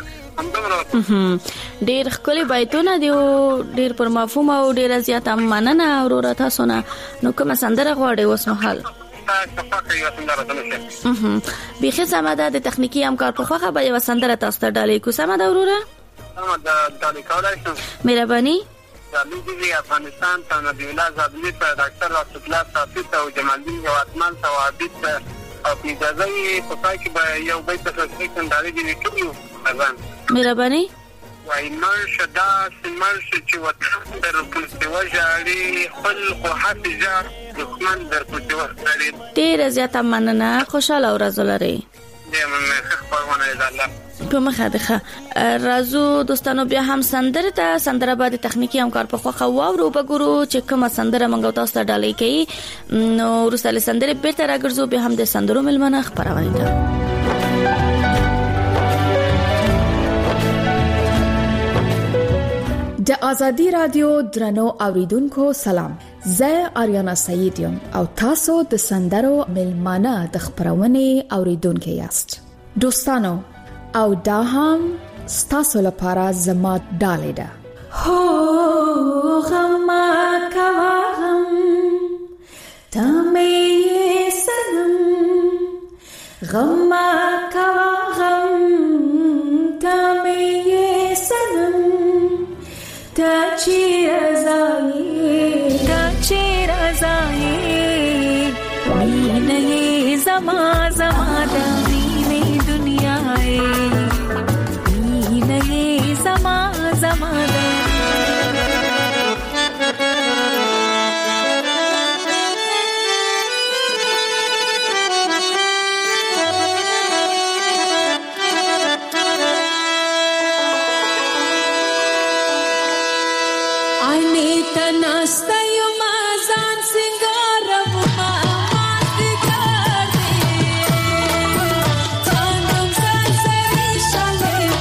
ډیر ښکلي بیتونه دي او ډیر پر مفهوم او ډیر زیات مننه وروره تاسو نه. نو کومه سندره غواړئ اوس مهال؟ بیخي سمه ده. د تخنیکي همکار په خوښه به یوه سندره تاسو ته ډالۍ کړو. سمه ده وروره؟ مهرباني. زابلی افغانستان ته نبی الله زابلی ته ډاکټر رسول الله صافی ته او جمال الدین جوادمل ته او عابد ته او په اجازه یې په پای کې به یو بیت د تصدیق نداري دي کړیو. مهرباني. وای مرشه داسې مرشه چې وطن در پسې وژاړي خپل خو حافظ جار دښمن در پسې وژاړي. ډېره زیاته مننه. خوشحاله ورځ ولرئ. په مخه ده. راځو دوستانو بیا هم سندره ته سندره بعد تخنیکی همکار په خوخه واورو وګورو چې کومه سندره مونږ تاسو ته ډالۍ کوي. نو ورسره سندره بیرته راګرځو بیا هم د سندرو ملمنه خبرونه ده. د ازادي رادیو درنو اوریدونکو سلام. زه آریانا سعید یم او تاسو د سندرو ملمانه د خبرونه اوریدونکو یاست. دوستانو او دا هم ستاسو لپاره زما ډالۍ ده. هو غما کوم تمه سنم غما کوم تمه سنم تا چیرزایی تا چیرزایی مینه زما زما د مینه دنیای مینه زما زما Thank you.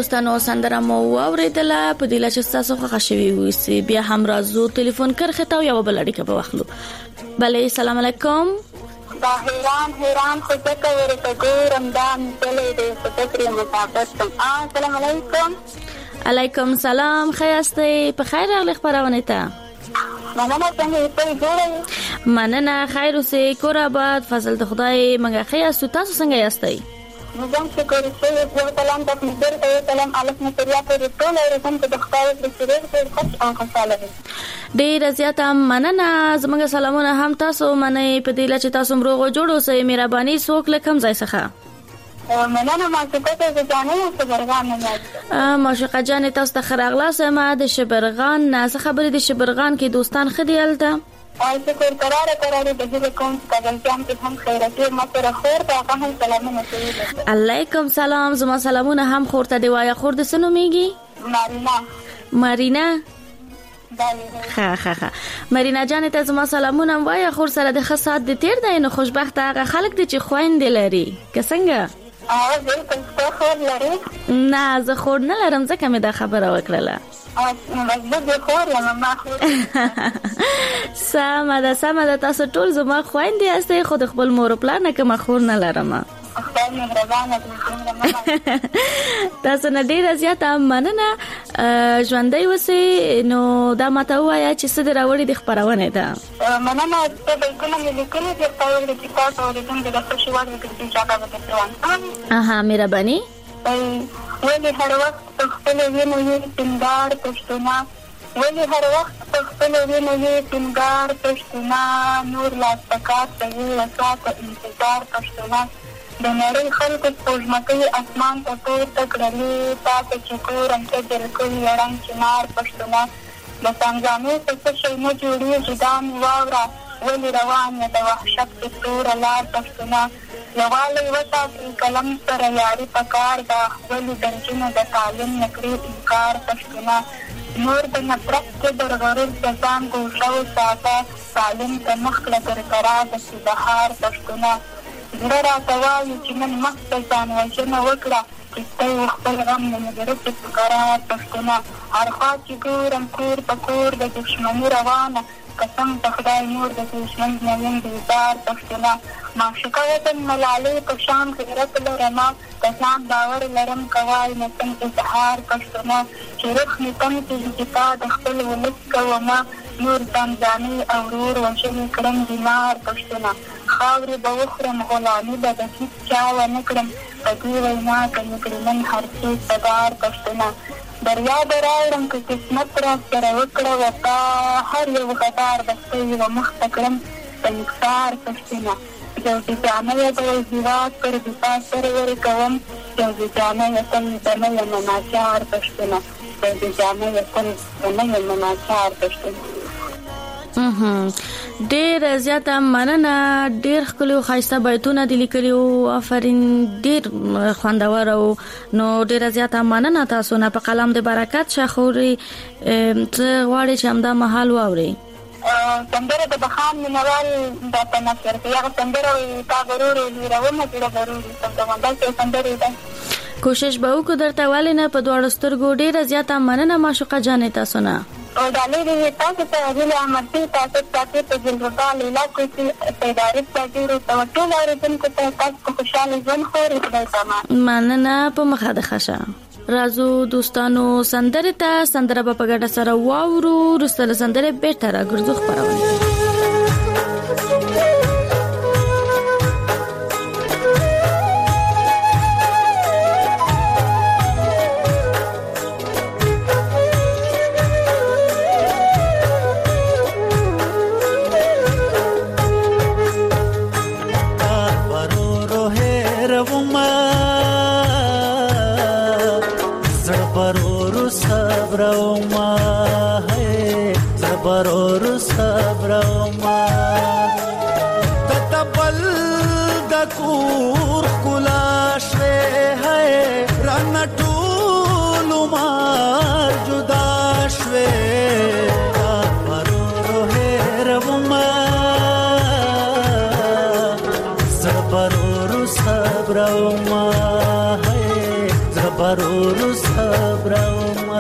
دوستانو سندره مو اوریدله په دې لچ تاسو خو خښوي وسی بیا هم راځو ټلیفون کرخه تا یو بل اړیکه په واخلو. بله السلام علیکم. دا حیران حیران خو ځکه ورته ګورم دا مثلې دې په فکر مطابق. السلام علیکم. علیکم سلام. خیاسته په خیر راغلی خبرونه ته. مننه څنګه یې جوړه؟ مننه خیر اوسې کور آباد فضل د خدای منګه خیاستو تاسو څنګه یاستئ؟ نظام شکر چې یو کلام د مدیر ته کلام الف متریا په ټول رقم ته د خدای د سره په خوش او خوشاله دي. ډیر زیاته مننه زموږ سلامونه هم تاسو منئ په دې لچ تاسو مروغه جوړو سه مهرباني سوک لکم ځای څخه. مننه ما څه ته د ځانې شبرغان نه ماشوقه جان تاسو ته خراغلاس ما د شبرغان نه خبرې د شبرغان کې دوستان خدیالته او شکر قرار قرار د دې کوم څنګه چې هم خیراتي متره خور ته هم سلامونه کوي. علیکم سلام زما سلامونه هم خور ته دی وایا خور د سنو میږي مارینا. مارینا دالي ها ها ها مارینا جان ته زما سلامونه وایا خور سره د خاصات د تیر دی نو خوشبخت هغه خلک دي چې خويند لري که څنګه؟ او زه کوم خور لري؟ نه زه خور نه لرم ځکه مې دا خبره وکړله. سمه ده سمه ده تاسو ټول زما خويندې یاستئ خو د خپل مور پلار نه کوم خور نه لرم. تاسو نه ډیره زیاته مننه ژوندۍ اوسئ. نو دا ماته ووایه چې څه دې راوړي د خپرونې ته؟ مننه ته بیتونه مې لیکلي دي په یو د کتاب اورېدونکي د خوشي وړ وکړي چې هغه به درته اها مهرباني. ولی هر وخت په خپل وینو یې ټینګار پښتونه ولی هر وخت په خپل وینو یې ټینګار پښتونه نور لا پکار ته یې وساته انتظار پښتونه د نړۍ خلکو سپوږمکۍ اسمان ته پورته کړلې تاسو چې کورم کې بالکل یړم چنار پښتونه د سنګامې په څه شی نه جوړېږي دا مې واوره ولی روان یې د وحشت په توره لار پښتونه یوالی وساتي قلم سره یاري پکار دا ولی د نجونو د تعلیم نه کړي انکار پښتونه نور د نفرت کې د غرور د ځان ګوښه وساته تعلیم ته مخ کړه تر قرار د بهار پښتونه زړه راته وایي چې نن مخ ته ځان وژنه وکړه چې ته خپل غم نه مدرسې په قرار پښتونه هر خوا چې ګورم کور په کور د دښمني روانه قسم په خدای نور د دشمن نه یم بیزار پښتونه معشوقه وطن ملالۍ په شان غیرت لرمه په ځان باور لرم کوای نه سم اظهار پښتونه چې روح مې تم چې دفاع د خپل ولس کومه نور ځانځاني او ورور وژنې کړم بیمار پښتونه خاورې به وخورم غلامي به د هېڅ چا ونه کړم په دې وینا که مې کړي نن هر څه سدار پښتونه بریا به راوړم که قسمت را سره وکړه وفا هر یو غدار به ستوي و مخ ته کړم په نکسار پښتونه جوزي جانه یې د هېواد پر دفاع سره ورکوم جوزي جانه یې تل د نه یم ناچار پښتونه جوزي جانه یې تل د نه یم ناچار پښتونه. ډیر زیاته مننه ډیر ښکلي ښایسته بیتونه دي لیکلي او آفرین ډیر خوندور او نو ډیر زیاته مننه تاسو نه په قلم د برکت شخوري څه غواړي چې همدا مهال واوري. سندره د بخان مینوال د په نثر کې هغه سندره تا ضرور لیرومه چې ضرور سندره سندره ده کوشش به وکړو درته ولې نه په دواړو سترګو ډیره زیاته مننه معشوقه جانې تاسو نه او دالې دې تاسو ته هیله امرتي تاسو ته په جلوه لیلا کې پیداري تجربه او ټول اورېدونکو ته تاسو خوشاله ژوند خوري خدای تمام مننه په مخه د خشه. رازو دوستانو سندره ته سندره په ګډه سره واورو رسل سندره بیرته راګرځو خبرونه. پرورو صبروما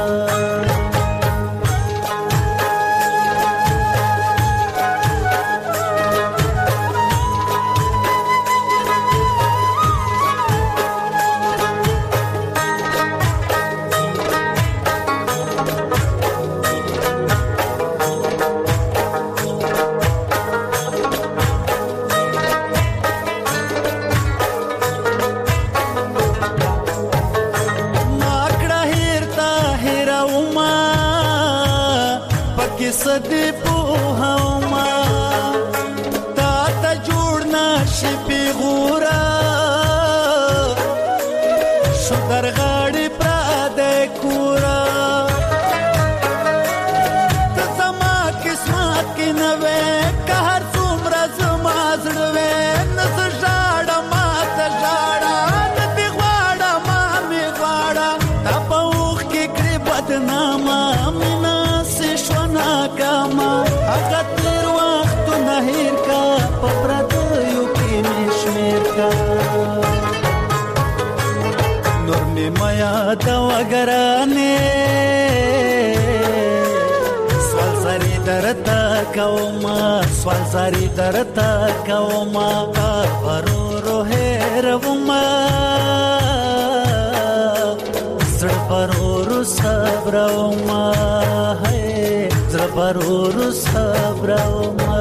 صدی پوهاوما تا تا جوړنا شي پیغورا شو در غاړي پر د کورا ته زما قسمت کې نه وې که هر څومره زما زړه وې نه زړه ما ته ژړا نه دی غواړه ما مې غواړه تا په اوښ کې کړې بدنامه مینا کاما هغه تیر وخت نه هیر کا پپراتیو کې مشمیر کا نور می مایا دا وګرانه سوال زری درتا کوما سوال زری درتا کوما ورو روه روما زړه پرورو صبروما پرورو صبروما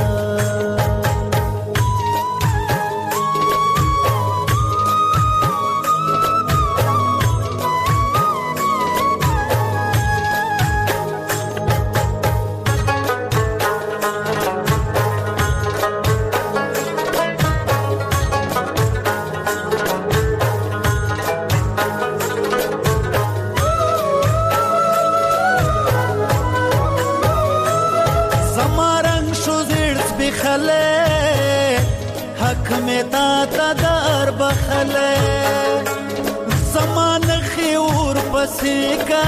زمان خیور پسیکا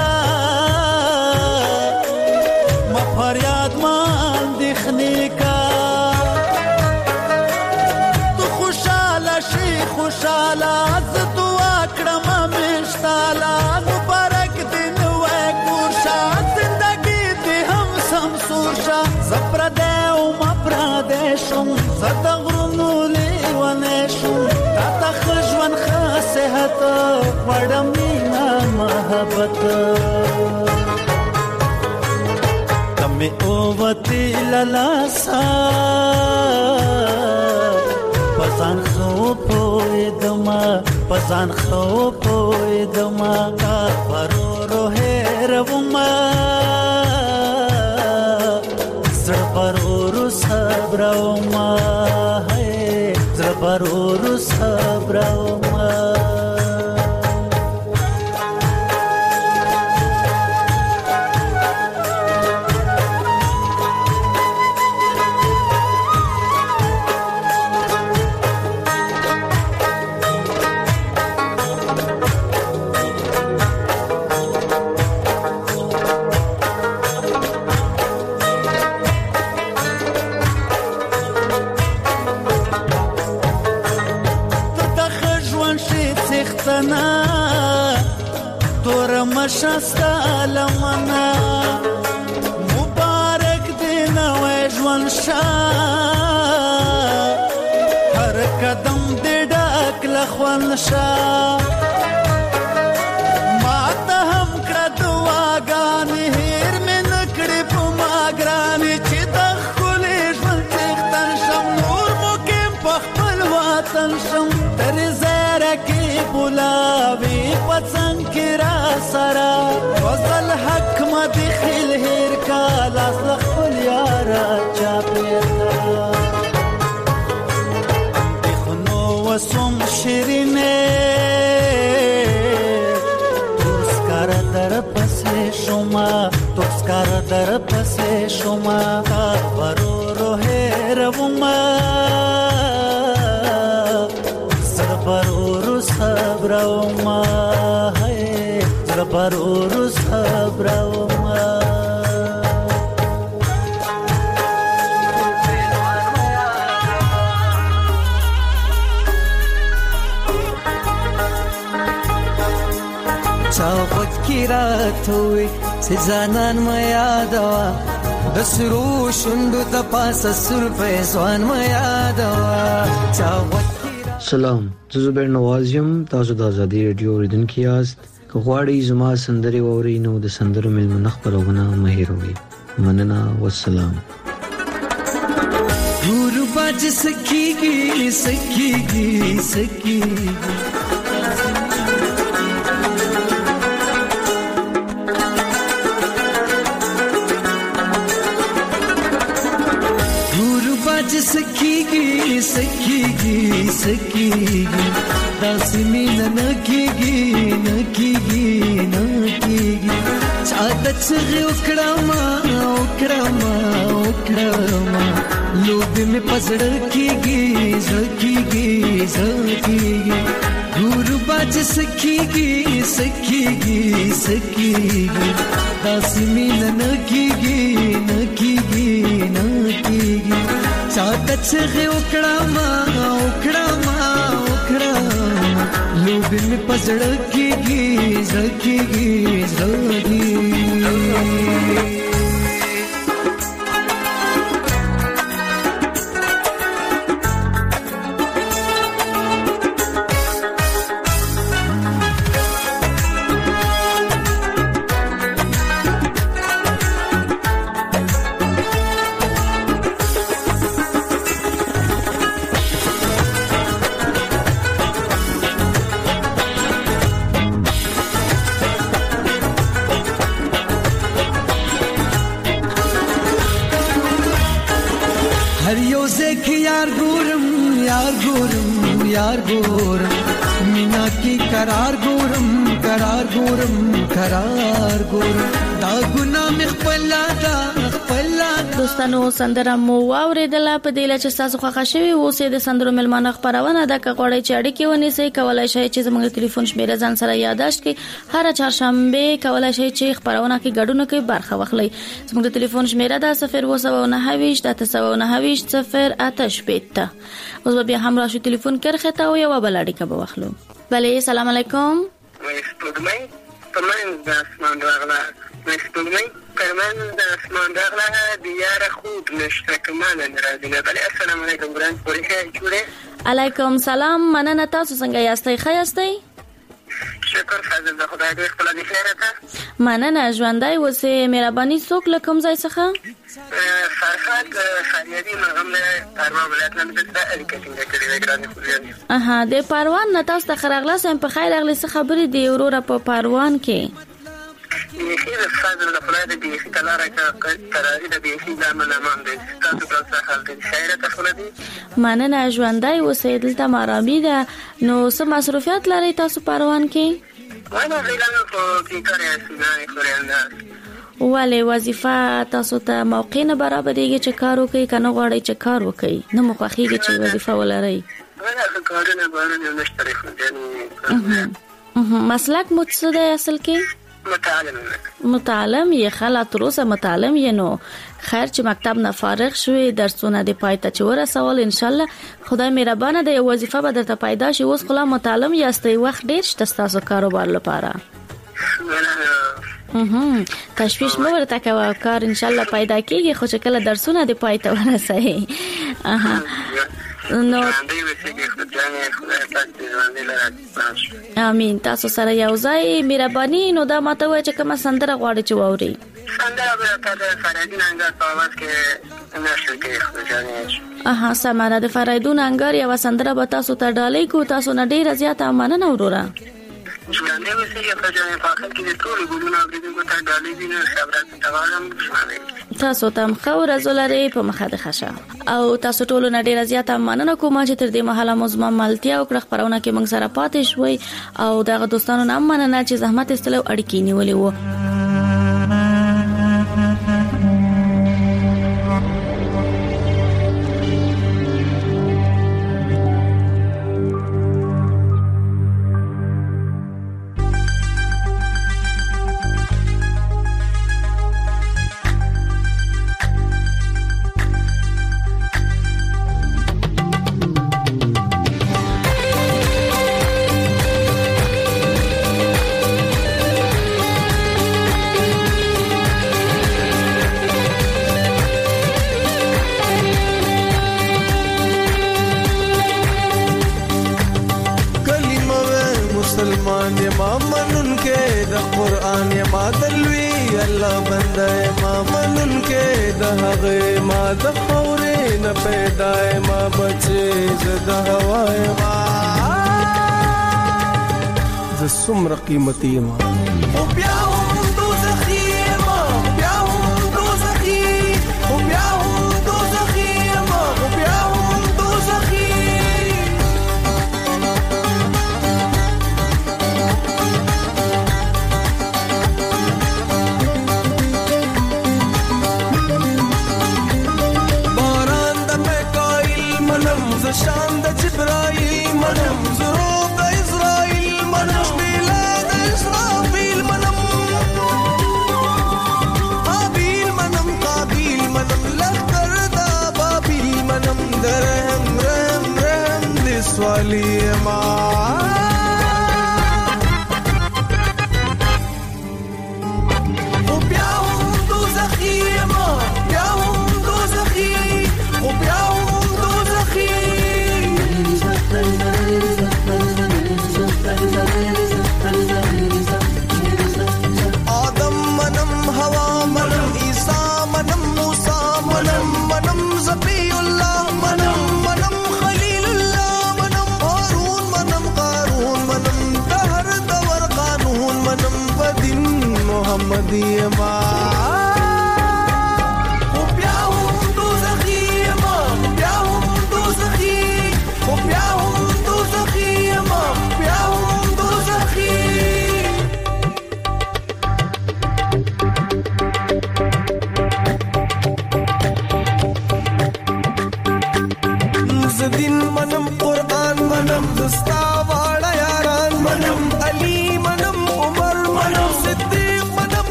ما فریاد مان دخنی کا تو خوشاله شي خوشاله ز دعا کړم مشتاله مبارک دین وای کوشا زندگی دې هم سم سوشا زپر دې او ما پر دې شم زدا غرونو لیوانه شم تا خجوان خاصهت وړمینا محبت تمه اووتی للاسا پسان خو پویدما پسان خو پویدما کا پرورو هروما زړه پرورو صبروما پرورو صبروما شستا لمنا مبارک دین وې ژوند شا هر قدم دې ډاک لخوان شا ما ته هم کړه دعاګانې هیر مې نکړې په ما ګرانې چې د ښکلې ژوند څښتن شم نور مو کې په خپل وطن شم تر زره کې بولاوي پڅنګ کې را سرا وصل حق ما دي خل هير کا لاس خپل یار چا پیرا دخنو وسم شیرینه تسکار در پسې شوما تسکار در پسې شوما ورو روه روما سر پرورو صبروما پرورو صبروما راته سزانان ما یادوا د سرو شوندو د پاسه سر فیضان ما یادوا چاوت سلام زه زبیر نواز یم تاسو د ازادي رادیو اوریدونکو یاست که غواړئ زما سندرې واورئ نو د سندرو مېلمنه خپرونه مه هېروئ مننه والسلام ګورو باج سکیږي سکیږي سکیږي سکیږي سکیږي سکیږي داسې مینه نکیږي نکیږي نکیږي چاته چې وکړما وکړما وکړما لوب می پسړ کیږي زکیږي زکیږي ګور باج سکیږي سکیږي سکیږي داسې مینه نکیږي نکیږي نکیږي چاته چې وکړما وکړما وکړما لوب می پسړ کیږي زکیږي زکیږي यार गोरम यार गोरम यार गोरम मीना की करार गोरम करार गोरम करार गोरम دا ګنا مخبلا دا خپلا دوستانو سندره مو واوریدله په دې لچ تاسو خوښ شوي اوسې د سندرو ملمانه خبرونه د کغړې چاړي کې ونی سي کولای شي چې زموږ ټلیفون شمیره ځان سره یاداشت کړئ هر چهارشنبه کولای شي چې خبرونه کې ګډون کوي برخه واخلي زموږ ټلیفون شمیره ده صفر و نه هشت د تسعه نه هشت صفر آتش بیت اوس به هم راشي ټلیفون کرخه ته او یو بلاړی کبه واخلو بله سلام علیکم سپوږمۍ پرمن د اسمان راغله سپوږمۍ پرمن د اسمان راغله د یار خوب نشته کمانه راځي نه بله السلام علیکم ګران پوره جوړه علیکم سلام مننه تاسو څنګه یاستئ ښه یاستئ شکر فضل د خدای دې خپل دې خیره ده مننه ژوندۍ اوسې مهرباني څوک له کوم ځای څخه فرحات خالیدی مرغم له پروان ولایت نه د اړیکې څنګه کړې ده ګران خوريان اها د پروان نه تاسو ته خرغله سم په خیر اغلی څه خبرې دی وروره په پروان کې یخي د فضل د خدای دې یخي کلاره کا ترازی د یخي د منمان دې تاسو تاسو حال دې خیره ته خلدي مننه ژوندۍ اوسې دلته مرامي ده نو څه مصروفیت لري تاسو پروان کې وانا غیلانو په کې کاري اسنای خوريان ولې وظیفه تاسو ته موقع نه برابرېږي چې کار وکړئ کنه غواړئ چې کار وکړئ نه مو خوښیږي چې وظیفه ولرئ وانا کارونه باندې نشته خوريان مسلک مو څه دی اصل کې متعلم متعلم یې خلا تروسه متعلم یې نو خیر چې مکتب نه فارغ شوي درسونه د پایته چې ورسول ان شاء الله خدای مهربانه د وظیفه به درته پیدا شي اوس خلا متعلم یاستئ وخت ډیر شته تاسو کاروبار لپاره مهم تشویش مو ورته کوه کار ان شاء الله پیدا کیږي خو چې کله درسونه د پایته ورسي اها نو امين تاسو سره یو ځای مهرباني نو دا ماته وای چې کومه سندره غواړي چې واوري سندره به تاسو فرایدین انګار په واس کې نشو کې خدای اها سماره د فرایدون انګار یو سندره به تاسو ته ډالۍ کو تاسو نه ډیره زیاته مننه وروره ژوندې اوسې یا په ځای په اخر کې د ټول ګلونو اوریدونکو ته ډالۍ دي نو خبرات تغالم شامل تاسو ته خبر زولري په مخه د خشه او تاسو ټول نه ډیره زیاته مننه کوم چې تر دې مهاله مزمن ملتیا او کړه خبرونه کې موږ سره پاتې شوي او دغه دوستانو نام مننه چې زحمت استلو اړیکې نیولې وو پیدا ما منن کې د هغه ما د خورې نه پیدا ما بچې زده هواي ما ز سمر قیمتي ما او بیا هم دوزخي ما بیا هم دوزخي او بیا هم دوزخي ما او بیا هم دوزخي شان د جبرائیل منم زروب د اسرائیل منم بلاد اسرافیل منم قابیل منم قابیل منم لخر دا بابیل منم درهم رهم رهم دسوالی ما